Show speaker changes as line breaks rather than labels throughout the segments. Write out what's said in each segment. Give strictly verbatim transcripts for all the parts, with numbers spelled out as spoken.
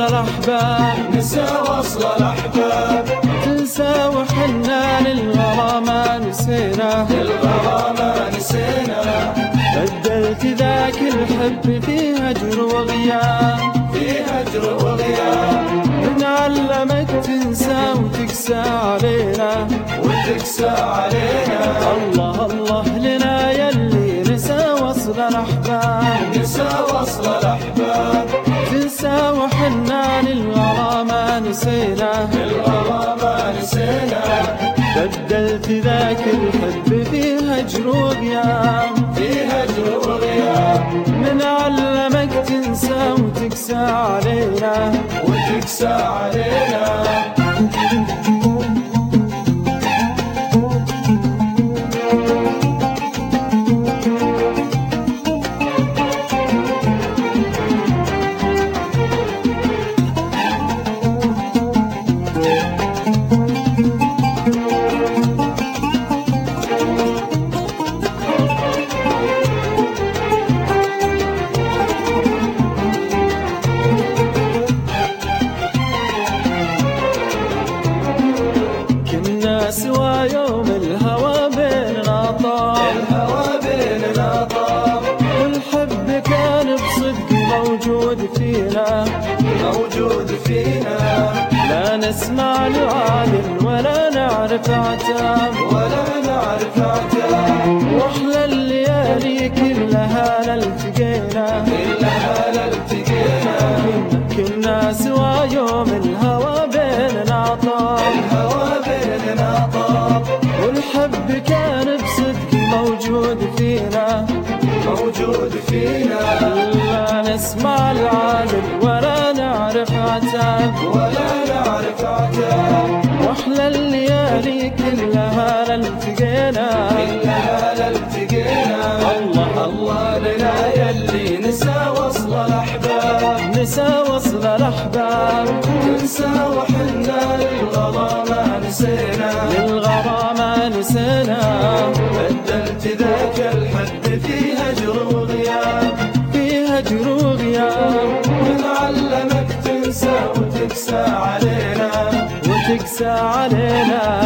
الأحباب،
نسى وصل الأحباب،
تنسى وحنا للغرامة نسينا،
للغرامة نسينا.
بدلت ذاك الحب في هجر وغياب،
في هجر وغياب.
بنعلمك تنسى وتقسى علينا،
وتقسى علينا.
الله الله لنا يلي نسى وصل الأحباب،
نسى وصل الأحباب،
تنسى وحنا للغرامة نسينا،
للغرامة نسينا.
بدلت ذاك الحب في هجر وغياب،
في هجر وغياب.
من علمك تنسى وتقسى علينا،
وتقسى علينا.
سوى يوم الهوى بيننا طاب،
الهوى بيننا طاب.
والحب كان بصدق موجود فينا،
موجود فينا.
لا نسمع لعاب ولا نعرف عتاب،
ولا نعرف عتاب.
واحلى الليالي كلها لالتقينا،
كلها لالتقينا.
كنا سوى يوم الهوى بيننا طاب،
الهوى بيننا طاب.
والحب كان بصدق موجود فينا،
موجود فينا.
لا نسمع العالم ولا نعرف عتاب،
ولا نعرف عتاب.
واحلى الليالي كلها لالتقينا،
كلها لالتقينا. الله الله لنا يلي نسى وصل الأحباب،
نسى وصل الأحباب.
تنسى وحنا للغرامة نسينا،
للغرامة نسينا.
بدلت ذاك الحب في هجر وغياب،
في هجر وغياب.
من علمك تنسى وتقسى علينا،
وتقسى علينا.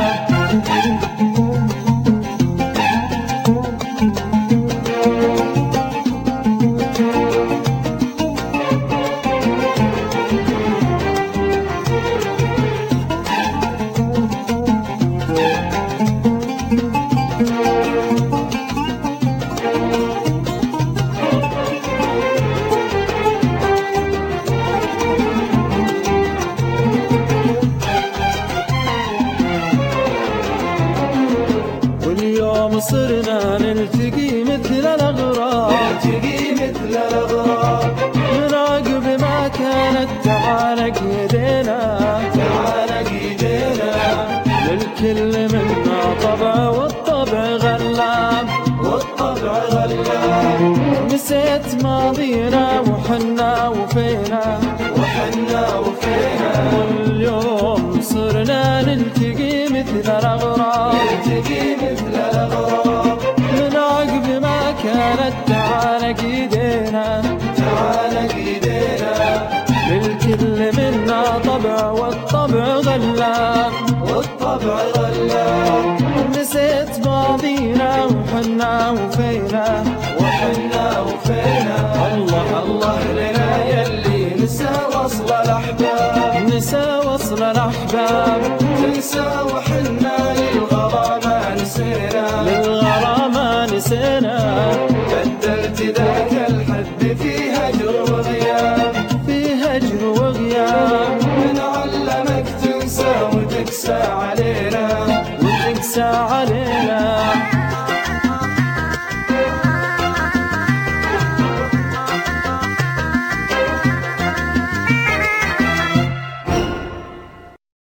صرنا نلتقي مثل الأغراب،
نلتقي مثل الأغراب.
من عقب ما كانت تعانق يدينا،
تعانق يدينا.
للكل منا طبع والطبع غلاب،
والطبع غلاب.
نسيت ماضينا وحنا وفينا،
وحنا وفينا.
واليوم صرنا نلتقي مثل الأغراب،
نلتقي مثل الأغراب.
من عقب ما كانت تعانق يدينا،
تعانق يدينا.
للكل منا طبع والطبع غلاب،
والطبع غلاب.
نسيت ماضينا وحنا وفينا،
وحنا وفينا. الله الله لنا يلي نسى وصل الأحباب،
نسى وصل الأحباب.
تنسى وحنا للغرامة نسينا،
للغرامة نسينا.
بدلت ذاك الحب